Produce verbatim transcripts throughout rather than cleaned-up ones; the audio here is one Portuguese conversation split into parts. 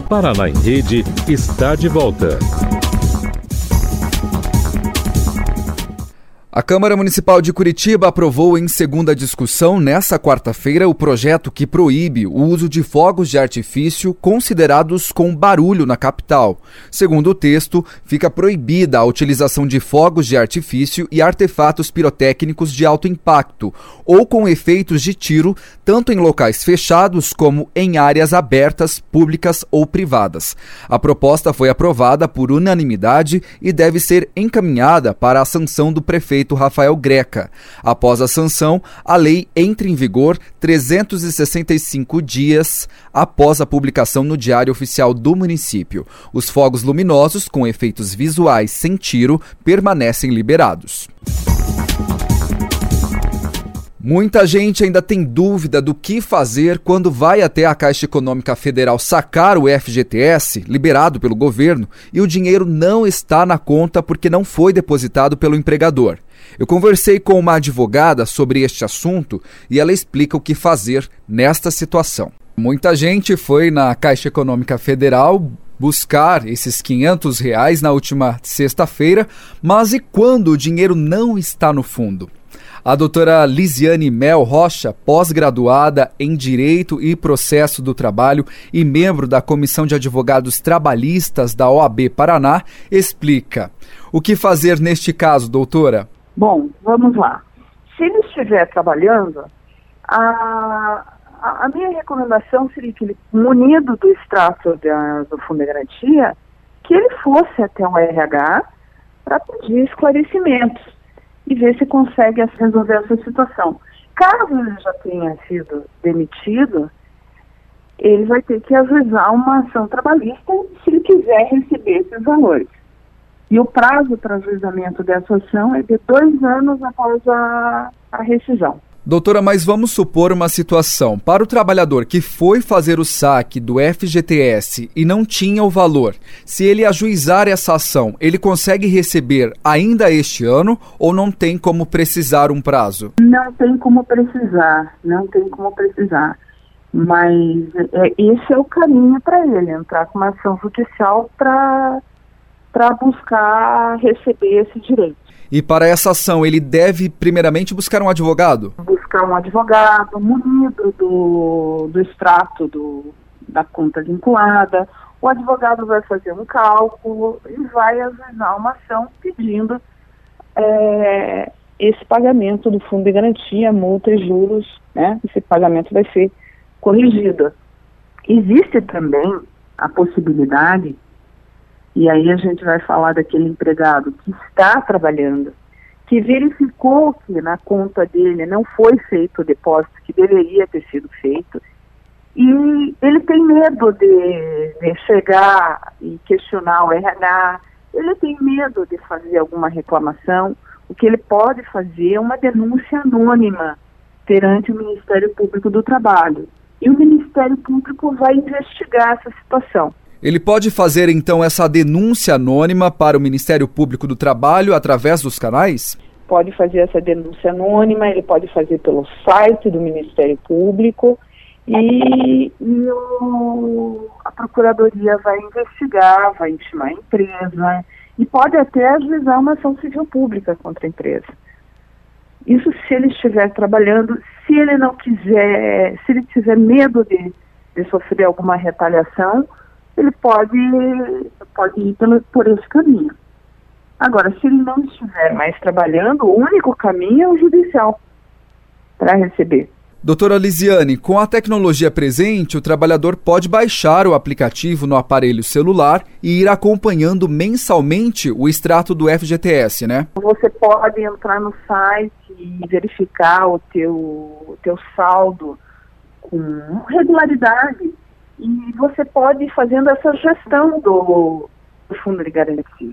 Paraná em Rede está de volta. A Câmara Municipal de Curitiba aprovou em segunda discussão, nesta quarta-feira, o projeto que proíbe o uso de fogos de artifício considerados com barulho na capital. Segundo o texto, fica proibida a utilização de fogos de artifício e artefatos pirotécnicos de alto impacto ou com efeitos de tiro, tanto em locais fechados como em áreas abertas, públicas ou privadas. A proposta foi aprovada por unanimidade e deve ser encaminhada para a sanção do prefeito Rafael Greca. Após a sanção, a lei entra em vigor trezentos e sessenta e cinco dias após a publicação no Diário Oficial do município. Os fogos luminosos com efeitos visuais sem tiro permanecem liberados. Muita gente ainda tem dúvida do que fazer quando vai até a Caixa Econômica Federal sacar o F G T S, liberado pelo governo, e o dinheiro não está na conta porque não foi depositado pelo empregador. Eu conversei com uma advogada sobre este assunto e ela explica o que fazer nesta situação. Muita gente foi na Caixa Econômica Federal buscar esses quinhentos reais na última sexta-feira, mas e quando o dinheiro não está no fundo? A doutora Lisiane Mel Rocha, pós-graduada em Direito e Processo do Trabalho e membro da Comissão de Advogados Trabalhistas da O A B Paraná, explica. O que fazer neste caso, doutora? Bom, vamos lá. Se ele estiver trabalhando, a, a, a minha recomendação seria que ele, munido do extrato da, do Fundo de Garantia, que ele fosse até o R H para pedir esclarecimentos e ver se consegue resolver essa situação. Caso ele já tenha sido demitido, ele vai ter que ajuizar uma ação trabalhista se ele quiser receber esses valores. E o prazo para ajuizamento dessa ação é de dois anos após a, a rescisão. Doutora, mas vamos supor uma situação. Para o trabalhador que foi fazer o saque do F G T S e não tinha o valor, se ele ajuizar essa ação, ele consegue receber ainda este ano ou não tem como precisar um prazo? Não tem como precisar, não tem como precisar. Mas é, esse é o caminho para ele, entrar com uma ação judicial para para buscar receber esse direito. E para essa ação, ele deve primeiramente buscar um advogado? Buscar um advogado munido do, do extrato do, da conta vinculada. O advogado vai fazer um cálculo e vai ajuizar uma ação pedindo é, esse pagamento do fundo de garantia, multa e juros, né? Esse pagamento vai ser corrigido. Existe também a possibilidade, e aí a gente vai falar daquele empregado que está trabalhando, que verificou que na conta dele não foi feito o depósito que deveria ter sido feito, e ele tem medo de, de chegar e questionar o R H, ele tem medo de fazer alguma reclamação. O que ele pode fazer é uma denúncia anônima perante o Ministério Público do Trabalho, e o Ministério Público vai investigar essa situação. Ele pode fazer, então, essa denúncia anônima para o Ministério Público do Trabalho através dos canais? Pode fazer essa denúncia anônima, ele pode fazer pelo site do Ministério Público e, e o, a Procuradoria vai investigar, vai intimar a empresa e pode até ajuizar uma ação civil pública contra a empresa. Isso se ele estiver trabalhando, se ele não quiser, se ele tiver medo de, de sofrer alguma retaliação, ele pode, pode ir pelo, por esse caminho. Agora, se ele não estiver mais trabalhando, o único caminho é o judicial para receber. Doutora Lisiane, com a tecnologia presente, o trabalhador pode baixar o aplicativo no aparelho celular e ir acompanhando mensalmente o extrato do F G T S, né? Você pode entrar no site e verificar o teu, o teu saldo com regularidade. E você pode ir fazendo essa gestão do, do fundo de garantia.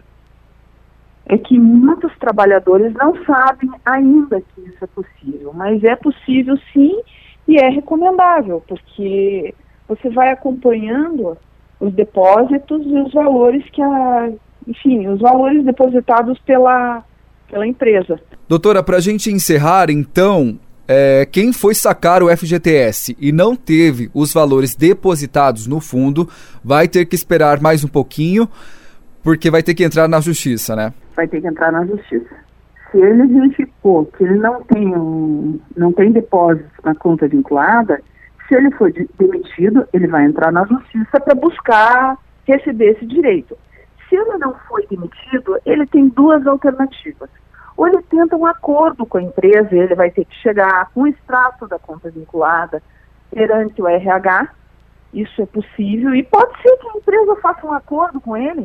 É que muitos trabalhadores não sabem ainda que isso é possível, mas é possível sim e é recomendável, porque você vai acompanhando os depósitos e os valores que a, enfim, os valores depositados pela, pela empresa. Doutora, para a gente encerrar, então, é, quem foi sacar o F G T S e não teve os valores depositados no fundo vai ter que esperar mais um pouquinho, porque vai ter que entrar na justiça, né? Vai ter que entrar na justiça. Se ele verificou que ele não tem, um, não tem depósito na conta vinculada, se ele for de, demitido, ele vai entrar na justiça para buscar receber esse direito. Se ele não foi demitido, ele tem duas alternativas. Ou ele tenta um acordo com a empresa, ele vai ter que chegar com o extrato da conta vinculada perante o R H, isso é possível, e pode ser que a empresa faça um acordo com ele,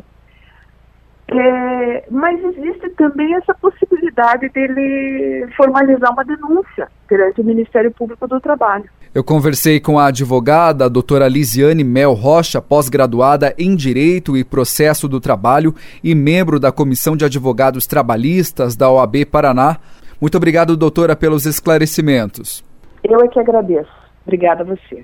é, mas existe também essa possibilidade dele formalizar uma denúncia perante o Ministério Público do Trabalho. Eu conversei com a advogada, a doutora Lisiane Mel Rocha, pós-graduada em Direito e Processo do Trabalho e membro da Comissão de Advogados Trabalhistas da O A B Paraná. Muito obrigado, doutora, pelos esclarecimentos. Eu é que agradeço. Obrigada a você.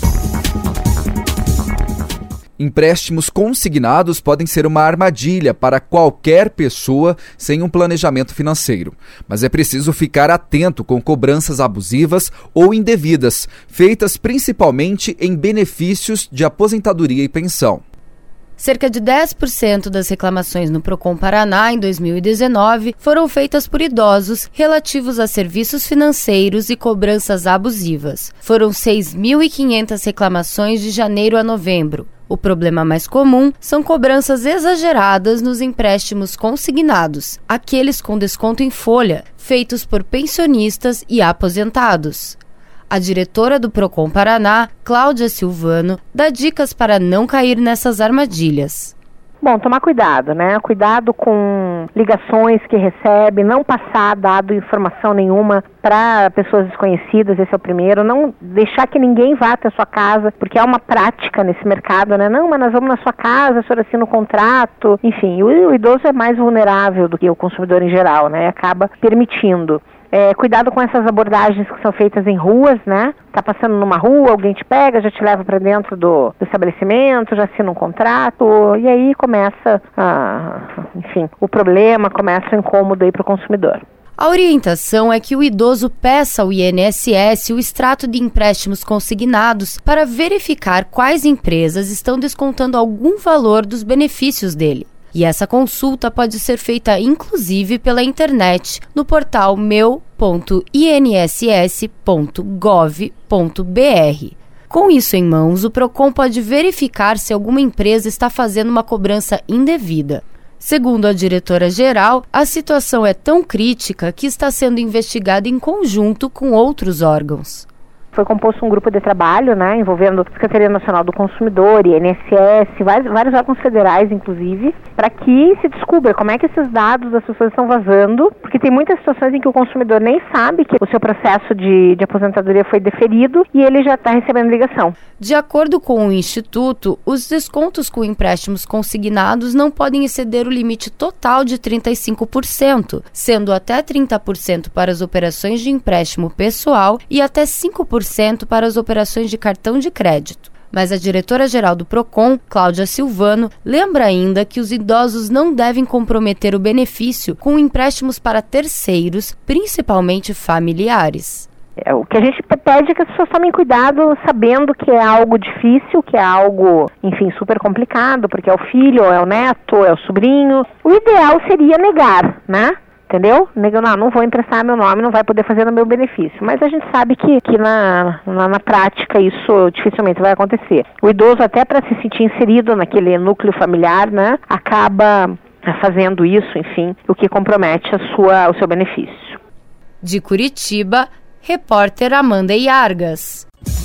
Empréstimos consignados podem ser uma armadilha para qualquer pessoa sem um planejamento financeiro. Mas é preciso ficar atento com cobranças abusivas ou indevidas, feitas principalmente em benefícios de aposentadoria e pensão. Cerca de dez por cento das reclamações no Procon Paraná em dois mil e dezenove foram feitas por idosos relativos a serviços financeiros e cobranças abusivas. Foram seis mil e quinhentas reclamações de janeiro a novembro. O problema mais comum são cobranças exageradas nos empréstimos consignados, aqueles com desconto em folha, feitos por pensionistas e aposentados. A diretora do Procon Paraná, Cláudia Silvano, dá dicas para não cair nessas armadilhas. Bom, tomar cuidado, né? Cuidado com ligações que recebe, não passar dado informação nenhuma para pessoas desconhecidas, esse é o primeiro. Não deixar que ninguém vá até a sua casa, porque há uma prática nesse mercado, né? Não, mas nós vamos na sua casa, a senhora assina um contrato. Enfim, o, o idoso é mais vulnerável do que o consumidor em geral, né? Acaba permitindo. É, cuidado com essas abordagens que são feitas em ruas, né? Tá passando numa rua, alguém te pega, já te leva para dentro do, do estabelecimento, já assina um contrato, e aí começa, ah, enfim, o problema, começa o incômodo aí para o consumidor. A orientação é que o idoso peça ao I N S S o extrato de empréstimos consignados para verificar quais empresas estão descontando algum valor dos benefícios dele. E essa consulta pode ser feita inclusive pela internet no portal meu ponto i n s s ponto gov ponto b r. Com isso em mãos, o Procon pode verificar se alguma empresa está fazendo uma cobrança indevida. Segundo a diretora-geral, a situação é tão crítica que está sendo investigada em conjunto com outros órgãos. Foi composto um grupo de trabalho, né, envolvendo a Secretaria Nacional do Consumidor, I N S S, vários, vários órgãos federais, inclusive, para que se descubra como é que esses dados das pessoas estão vazando, porque tem muitas situações em que o consumidor nem sabe que o seu processo de, de aposentadoria foi deferido e ele já está recebendo ligação. De acordo com o Instituto, os descontos com empréstimos consignados não podem exceder o limite total de trinta e cinco por cento, sendo até trinta por cento para as operações de empréstimo pessoal e até cinco por cento para as operações de cartão de crédito. Mas a diretora-geral do Procon, Cláudia Silvano, lembra ainda que os idosos não devem comprometer o benefício com empréstimos para terceiros, principalmente familiares. É, o que a gente pede é que as pessoas tomem cuidado sabendo que é algo difícil, que é algo, enfim, super complicado, porque é o filho, ou é o neto, ou é o sobrinho. O ideal seria negar, né? Entendeu? Negando, não, não vou emprestar meu nome, não vai poder fazer no meu benefício. Mas a gente sabe que, que na, na, na prática isso dificilmente vai acontecer. O idoso, até para se sentir inserido naquele núcleo familiar, né, acaba fazendo isso, enfim, o que compromete a sua, o seu benefício. De Curitiba, repórter Amanda Iargas.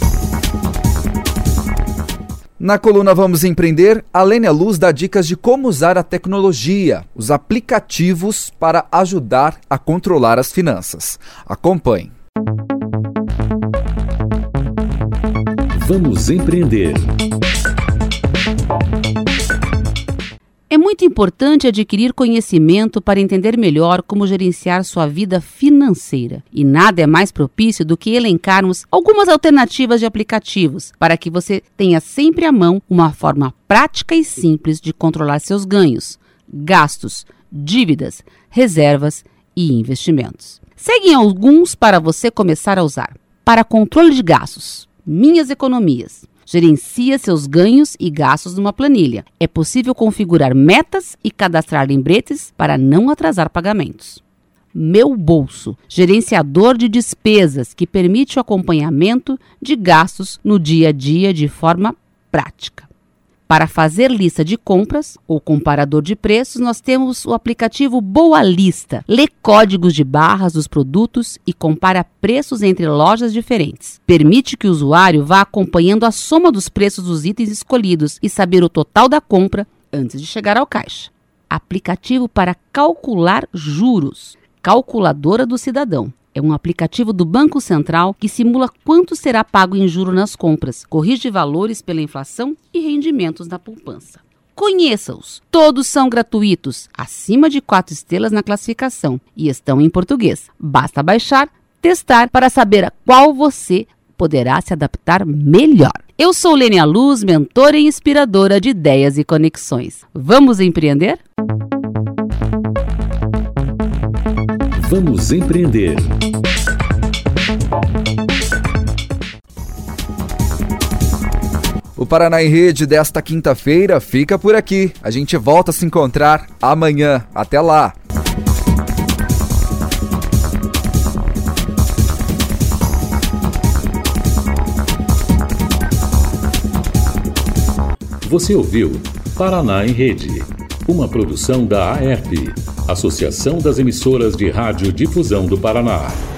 Na coluna Vamos Empreender, a Lênia Luz dá dicas de como usar a tecnologia, os aplicativos para ajudar a controlar as finanças. Acompanhe. Vamos Empreender. É muito importante adquirir conhecimento para entender melhor como gerenciar sua vida financeira. E nada é mais propício do que elencarmos algumas alternativas de aplicativos para que você tenha sempre à mão uma forma prática e simples de controlar seus ganhos, gastos, dívidas, reservas e investimentos. Seguem alguns para você começar a usar. Para controle de gastos, Minhas Economias. Gerencia seus ganhos e gastos numa planilha. É possível configurar metas e cadastrar lembretes para não atrasar pagamentos. Meu Bolso, gerenciador de despesas que permite o acompanhamento de gastos no dia a dia de forma prática. Para fazer lista de compras ou comparador de preços, nós temos o aplicativo Boa Lista. Lê códigos de barras dos produtos e compara preços entre lojas diferentes. Permite que o usuário vá acompanhando a soma dos preços dos itens escolhidos e saber o total da compra antes de chegar ao caixa. Aplicativo para calcular juros. Calculadora do Cidadão. É um aplicativo do Banco Central que simula quanto será pago em juros nas compras, corrige valores pela inflação e rendimentos na poupança. Conheça-os. Todos são gratuitos, acima de quatro estrelas na classificação e estão em português. Basta baixar, testar para saber a qual você poderá se adaptar melhor. Eu sou Lênia Luz, mentora e inspiradora de ideias e conexões. Vamos empreender? Vamos empreender. O Paraná em Rede desta quinta-feira fica por aqui. A gente volta a se encontrar amanhã. Até lá! Você ouviu Paraná em Rede, uma produção da A E P, Associação das Emissoras de Rádio Difusão do Paraná.